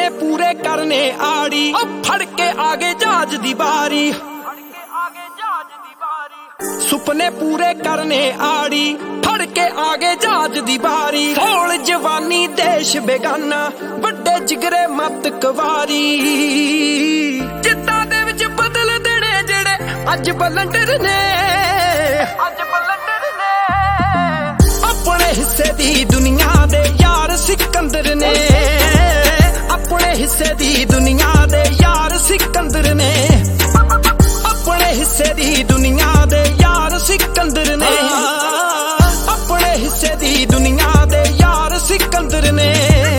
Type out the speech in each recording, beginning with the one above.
ਸੁਪਨੇ ਪੂਰੇ ਕਰਨੇ ਆੜੀ ਫੜ ਕੇ ਆਗੇ ਜਹਾਜ਼ ਦੀ ਬਾਰੀ ਸੁਪਨੇ ਪੂਰੇ ਕਰਨੇ ਆੜੀ ਫੜ ਕੇ ਆਗੇ ਜਹਾਜ਼ ਦੀ ਬਾਰੀ ਫੌਲ ਜਵਾਨੀ ਦੇਸ਼ ਬੇਗਾਨਾ ਵੱਡੇ ਜਿਗਰੇ ਮਤ ਕਵਾਰੀ ਜਿੱਤਾਂ ਦੇ ਵਿੱਚ ਬਦਲ ਦੇਣੇ ਜਿਹੜੇ ਅੱਜ ਬਲੰਡਰ ਨੇ ਆਪਣੇ ਹਿੱਸੇ ਦੀ ਦੁਨੀਆ ਦੇ ਯਾਰ ਸਿਕੰਦਰ ਨੇ ਆਪਣੇ ਹਿੱਸੇ ਦੀ ਦੁਨੀਆ ਦੇ ਯਾਰ ਸਿਕੰਦਰ ਨੇ ਆਪਣੇ ਹਿੱਸੇ ਦੀ ਦੁਨੀਆ ਦੇ ਯਾਰ ਸਿਕੰਦਰ ਨੇ ਆਪਣੇ ਹਿੱਸੇ ਦੀ ਦੁਨੀਆ ਦੇ ਯਾਰ ਸਿਕੰਦਰ ਨੇ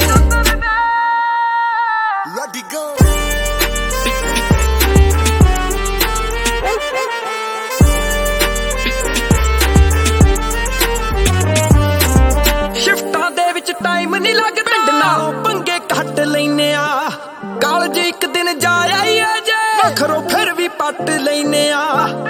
Ready go ਸ਼ਿਫਟਾਂ ਦੇ ਵਿੱਚ ਟਾਈਮ ਨਹੀਂ ਲੱਗਦਾ ਪਿੰਡ ਨਾਲੋਂ ਪੰਗੇ ਘੱਟ ਲੈਨੇ ਆ ਕਾਲਜ ਇੱਕ ਦਿਨ ਜਾ ਆਈ ਜੇ ਵੱਖਰੋ ਫਿਰ ਵੀ ਪੱਟ ਲੈਨੇ ਆ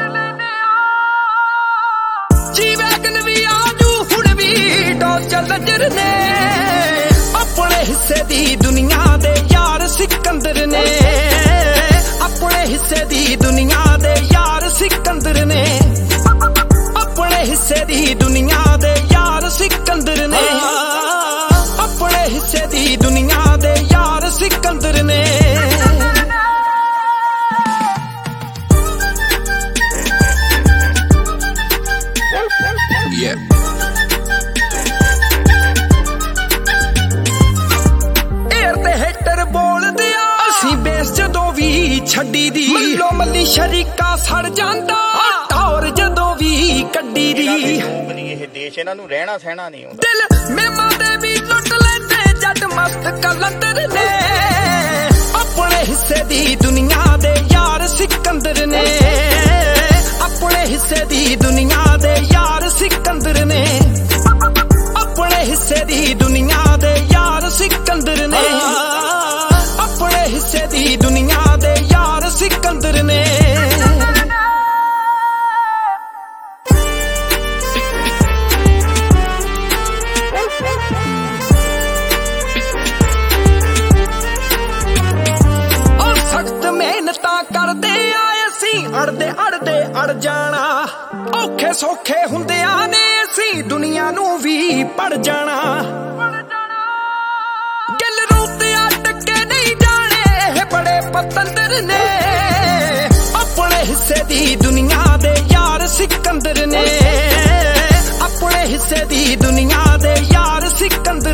ਜੀ ਵੈਗਨ ਵੀ ਆਜੂ ਹੁਣ ਵੀ ਡੋਜ ਚੱਲਜਰ ਨੇ ਆਪਣੇ ਹਿੱਸੇ ਦੀ ਦੁਨੀਆ ਦੇ ਯਾਰ ਸਿਕੰਦਰ ਨੇ ਆਪਣੇ ਹਿੱਸੇ ਦੀ ਦੁਨੀਆ ਦੇ ਯਾਰ ਸਿਕੰਦਰ ਨੇ ਆਪਣੇ ਹਿੱਸੇ ਦੀ ਦੁਨੀਆ ਦੇ ਯਾਰ ਸਿਕੰਦਰ ਨੇ ਆਪਣੇ ਹਿੱਸੇ ਦੀ ਦੁਨੀਆ ਦੇ ਯਾਰ ਸਿਕੰਦਰ ਨੇ ਏਰ ਤੇ ਹੇਟਰ ਬੋਲਦੇ ਆ ਅਸੀਂ ਬੇਸ ਜਦੋਂ ਵੀ ਛੱਡੀ ਦੀ ਮੱਲੋ ਮੱਲੀ ਸ਼ਰੀਕਾ ਸੜ ਜਾਂਦਾ ਟੌਰ ਜਦੋਂ ਵੀ ਕੱਢੀ ਦੀ ਇਹ ਦੇਸ਼ ਇਹਨਾਂ ਨੂੰ ਰਹਿਣਾ ਸਹਿਣਾ ਨਹੀਂ ਆਉਂਦਾ ਦਿਲ ਮੇਮਾ ਦੇ ਵੀ ਲੁੱਟ ਲੈਂਦੇ ਜੱਟ ਮਸਤ ਕਲੰਦਰ ਨੇ ਆਪਣੇ ਹਿੱਸੇ ਦੀ ਦੁਨੀਆ ਦੇ ਯਾਰ ਸਿਕੰਦਰ ਨੇ ਆਪਣੇ ਹਿੱਸੇ ਦੀ ਦੁਨੀਆ ਦੇ ਯਾਰ ਸਿਕੰਦਰ ਨੇ ਆਪਣੇ ਹਿੱਸੇ ਦੀ ਦੁਨੀਆ ਦੇ ਯਾਰ ਸਿਕੰਦਰ ਨੇ ਆਪਣੇ ਹਿੱਸੇ ਦੀ ਦੁਨੀਆ ਦੇ ਯਾਰ ਸਿਕੰਦਰ ਨੇ ਮਿਹਨਤਾਂ ਕਰਦੇ ਆਏ ਅਸੀਂ ਅੜਦੇ ਅੜ ਜਾਣਾ ਔਖੇ ਸੌਖੇ ਹੁੰਦਿਆਂ ਨੇ ਅਸੀਂ ਦੁਨੀਆ ਨੂੰ ਵੀ ਪੜ ਜਾਣਾ ਗਿੱਲ ਰੂਤੇ ਟੱਕੇ ਨਹੀਂ ਜਾਣੇ ਇਹ ਬੜੇ ਪਤੰਦਰ ਨੇ ਆਪਣੇ ਹਿੱਸੇ ਦੀ ਦੁਨੀਆ ਦੇ ਯਾਰ ਸਿਕੰਦਰ ਨੇ ਆਪਣੇ ਹਿੱਸੇ ਦੀ ਦੁਨੀਆ ਦੇ ਯਾਰ ਸਿਕੰਦਰ